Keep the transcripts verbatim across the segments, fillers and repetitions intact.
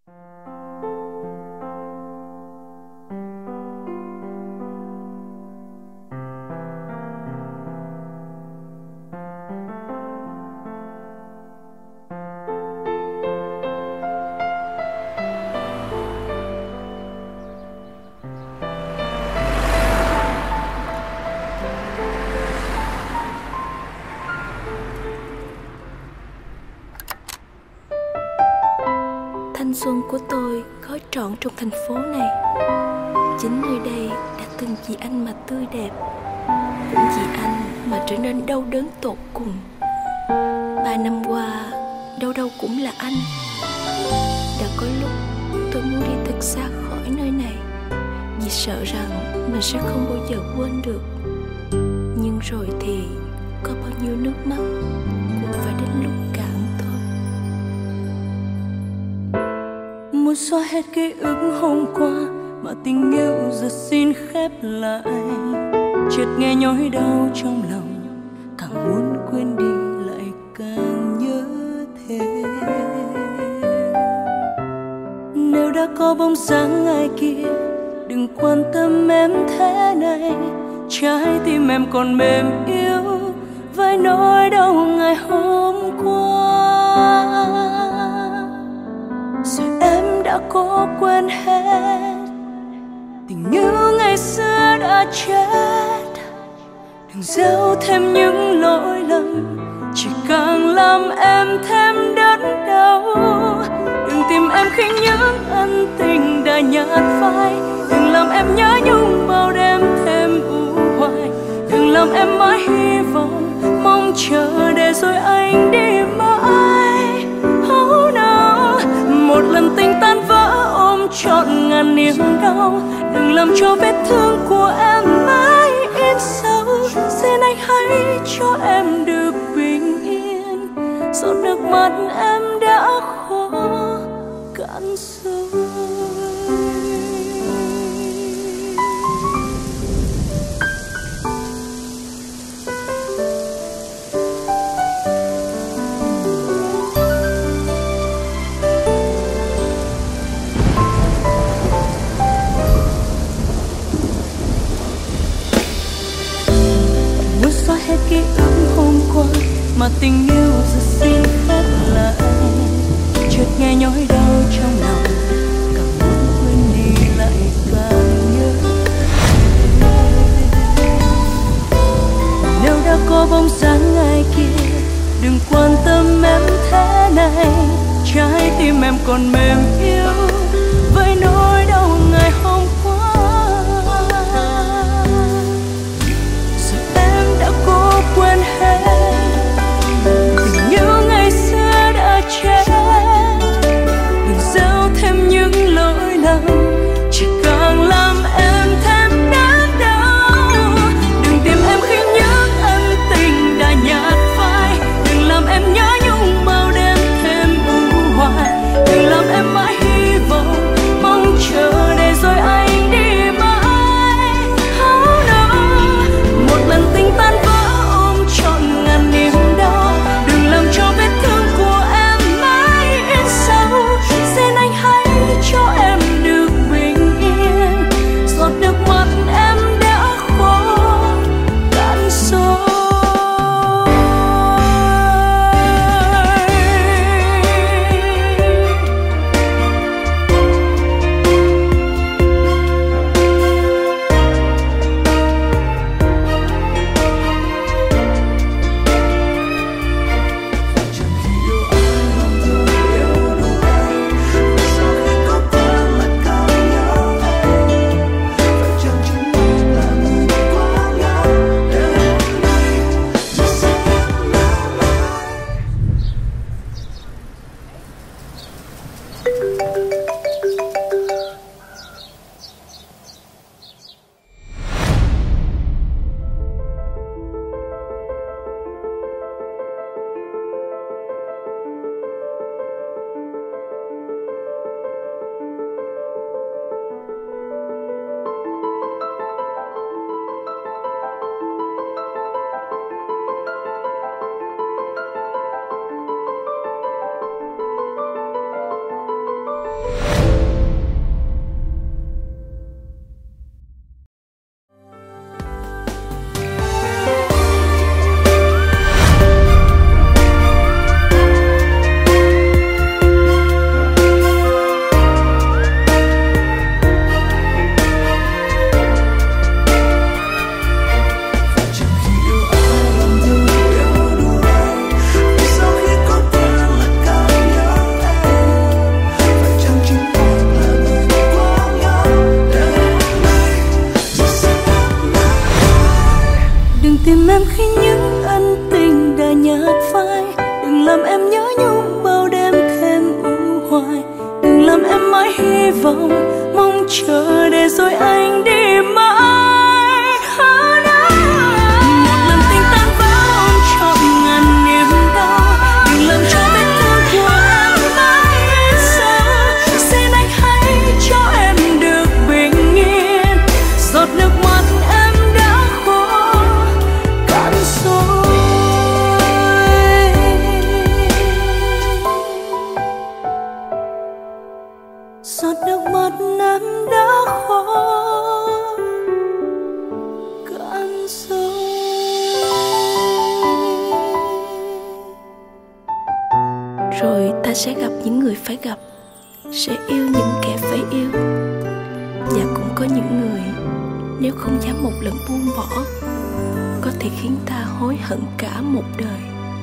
Thanh xuân của tôi gói trọn trong thành phố này. Chính nơi đây đã từng vì anh mà tươi đẹp, cũng vì anh mà trở nên đau đớn tột cùng. Ba năm qua, đâu đâu cũng là anh. Đã có lúc tôi muốn đi thật xa khỏi nơi này, vì sợ rằng mình sẽ không bao giờ quên được. Nhưng rồi thì có bao nhiêu nước mắt cũng phải đến lúc cạn thôi. Muốn xóa hết ký ức hôm qua mà tình yêu giờ xin khép lại. Chợt nghe nhói đau trong lòng, càng muốn quên đi lại càng nhớ thế. Nếu đã có bóng dáng ai kia, đừng quan tâm em thế này. Trái tim em còn mềm yếu với nỗi đau ngày hôm qua. Rồi em đã cố quên hết tình yêu ngày xưa đã chết. Đừng giấu thêm những lỗi lầm, chỉ càng làm em thêm đớn đau. Đừng tìm em khi những ân tình đã nhạt phai. Đừng làm em nhớ nhung bao đêm thêm u hoài. Đừng làm em mãi hy vọng, mong chờ để rồi anh đi mãi. Oh no, một lần tình tan vỡ ôm trọn ngàn niềm đau. Đừng làm cho vết thương của em mãi in sâu. Xin anh hãy cho em được bình yên. Giọt nước mắt em đã khô cạn rồi. Xóa hết ký ức hôm qua mà tình yêu giờ xin khép lại. Chợt nghe nhói đau trong lòng, càng muốn quên đi lại càng nhớ. Nếu đã có bóng dáng ai kia, đừng quan tâm em thế này. Trái tim em còn mềm yếu với nỗi đau ngày hôm qua. Cố quên hết tình yêu ngày xưa đã chết. Đừng giấu thêm những lỗi lầm, chỉ càng làm em thêm đớn đau. Đừng tìm em khi những ân tình đã nhạt phai. Đừng làm em nhớ nhung bao đêm thêm u hoài. Đừng làm em mãi Rồi ta sẽ gặp những người phải gặp, sẽ yêu những kẻ phải yêu. Và cũng có những người nếu không dám một lần buông bỏ, có thể khiến ta hối hận cả một đời.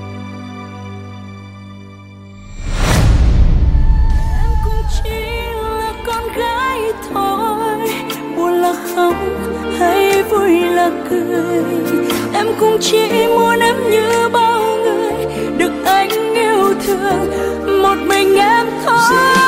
Em cũng chỉ là con gái thôi, buồn là khóc hay vui là cười. Em cũng chỉ muốn em như bao người, được anh yêu thương, một mình em thôi.